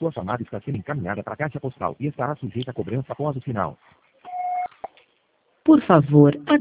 Sua chamada está sendo encaminhada para a caixa postal e estará sujeita a cobrança após o sinal. Por favor,